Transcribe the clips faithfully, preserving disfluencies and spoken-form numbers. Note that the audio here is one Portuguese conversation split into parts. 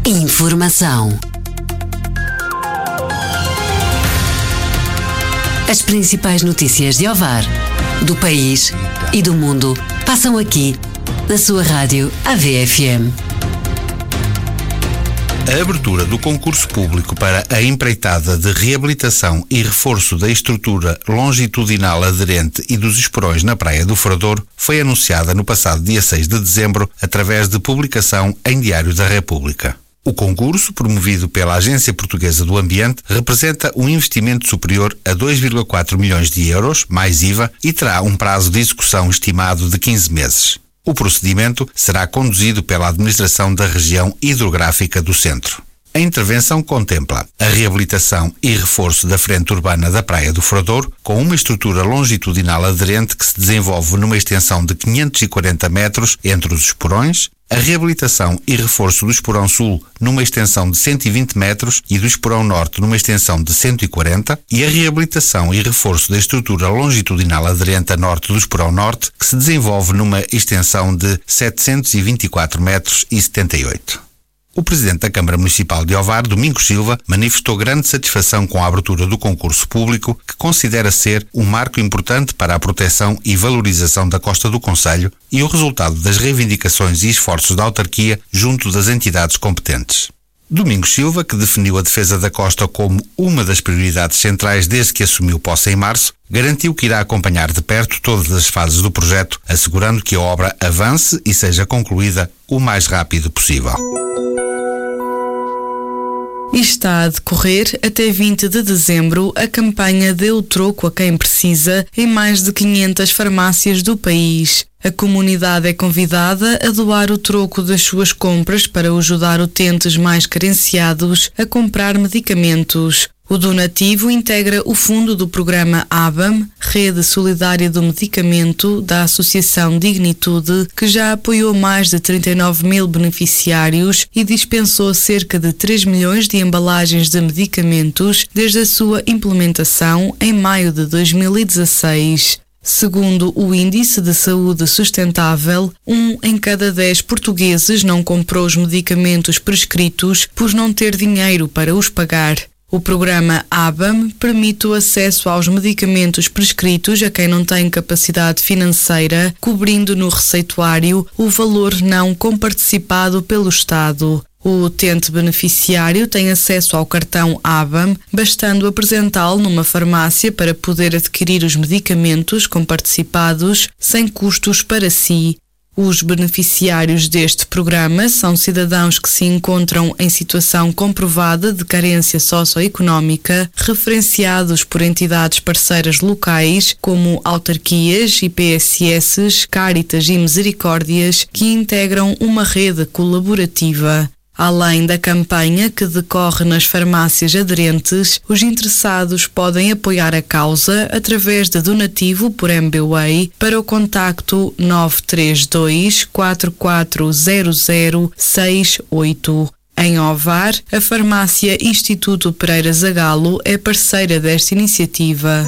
Informação. As principais notícias de Ovar, do país e do mundo passam aqui, na sua rádio A V F M. A abertura do concurso público para a empreitada de reabilitação e reforço da estrutura longitudinal aderente e dos esporões na Praia do Frador foi anunciada no passado dia seis de dezembro através de publicação em Diário da República. O concurso, promovido pela Agência Portuguesa do Ambiente, representa um investimento superior a dois vírgula quatro milhões de euros, mais I V A, e terá um prazo de execução estimado de quinze meses. O procedimento será conduzido pela Administração da Região Hidrográfica do Centro. A intervenção contempla a reabilitação e reforço da frente urbana da Praia do Frador, com uma estrutura longitudinal aderente que se desenvolve numa extensão de quinhentos e quarenta metros entre os esporões, a reabilitação e reforço do esporão sul numa extensão de cento e vinte metros e do esporão norte numa extensão de cento e quarenta e a reabilitação e reforço da estrutura longitudinal aderente a norte do esporão norte que se desenvolve numa extensão de setecentos e vinte e quatro metros e setenta e oito. O Presidente da Câmara Municipal de Ovar, Domingos Silva, manifestou grande satisfação com a abertura do concurso público, que considera ser um marco importante para a proteção e valorização da costa do concelho e o resultado das reivindicações e esforços da autarquia junto das entidades competentes. Domingos Silva, que definiu a defesa da costa como uma das prioridades centrais desde que assumiu posse em março, garantiu que irá acompanhar de perto todas as fases do projeto, assegurando que a obra avance e seja concluída o mais rápido possível. E está a decorrer até vinte de dezembro a campanha Dê o Troco a Quem Precisa em mais de quinhentas farmácias do país. A comunidade é convidada a doar o troco das suas compras para ajudar utentes mais carenciados a comprar medicamentos. O donativo integra o fundo do programa A B A M, Rede Solidária do Medicamento, da Associação Dignitude, que já apoiou mais de trinta e nove mil beneficiários e dispensou cerca de três milhões de embalagens de medicamentos desde a sua implementação em maio de dois mil e dezasseis. Segundo o Índice de Saúde Sustentável, um em cada dez portugueses não comprou os medicamentos prescritos por não ter dinheiro para os pagar. O programa A B A M permite o acesso aos medicamentos prescritos a quem não tem capacidade financeira, cobrindo no receituário o valor não comparticipado pelo Estado. O utente beneficiário tem acesso ao cartão A B A M, bastando apresentá-lo numa farmácia para poder adquirir os medicamentos comparticipados sem custos para si. Os beneficiários deste programa são cidadãos que se encontram em situação comprovada de carência socioeconómica, referenciados por entidades parceiras locais, como autarquias, I P S S, Cáritas e Misericórdias, que integram uma rede colaborativa. Além da campanha que decorre nas farmácias aderentes, os interessados podem apoiar a causa através de donativo por M B W A Y para o contacto nove três dois, quatro quatro zero zero, seis oito. Em Ovar, a farmácia Instituto Pereira Zagalo é parceira desta iniciativa.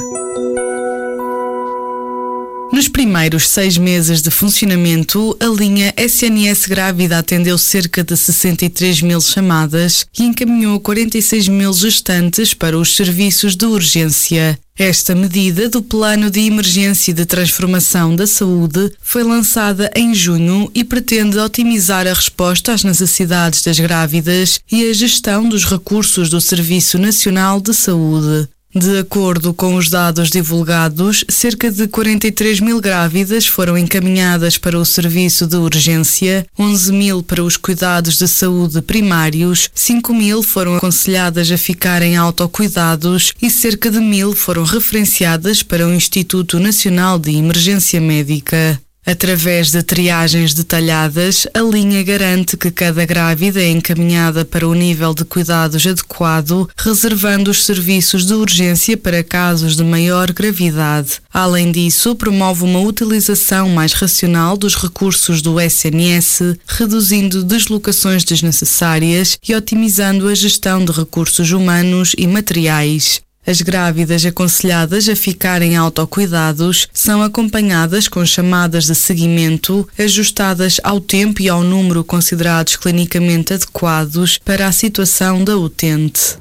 Nos primeiros seis meses de funcionamento, a linha S N S Grávida atendeu cerca de sessenta e três mil chamadas e encaminhou quarenta e seis mil gestantes para os serviços de urgência. Esta medida do Plano de Emergência de Transformação da Saúde foi lançada em junho e pretende otimizar a resposta às necessidades das grávidas e a gestão dos recursos do Serviço Nacional de Saúde. De acordo com os dados divulgados, cerca de quarenta e três mil grávidas foram encaminhadas para o serviço de urgência, onze mil para os cuidados de saúde primários, cinco mil foram aconselhadas a ficar em autocuidados e cerca de mil foram referenciadas para o Instituto Nacional de Emergência Médica. Através de triagens detalhadas, a linha garante que cada grávida é encaminhada para o nível de cuidados adequado, reservando os serviços de urgência para casos de maior gravidade. Além disso, promove uma utilização mais racional dos recursos do S N S, reduzindo deslocações desnecessárias e otimizando a gestão de recursos humanos e materiais. As grávidas aconselhadas a ficarem em autocuidados são acompanhadas com chamadas de seguimento ajustadas ao tempo e ao número considerados clinicamente adequados para a situação da utente.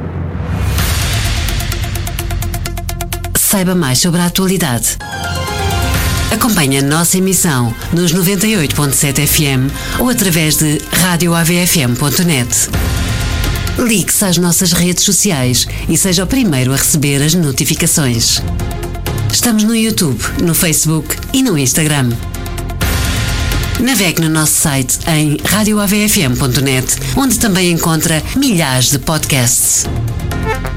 Saiba mais sobre a atualidade. Acompanhe a nossa emissão nos noventa e oito ponto sete F M ou através de rádio A V F M ponto net. Ligue-se às nossas redes sociais e seja o primeiro a receber as notificações. Estamos no YouTube, no Facebook e no Instagram. Navegue no nosso site em rádio A V F M ponto net, onde também encontra milhares de podcasts.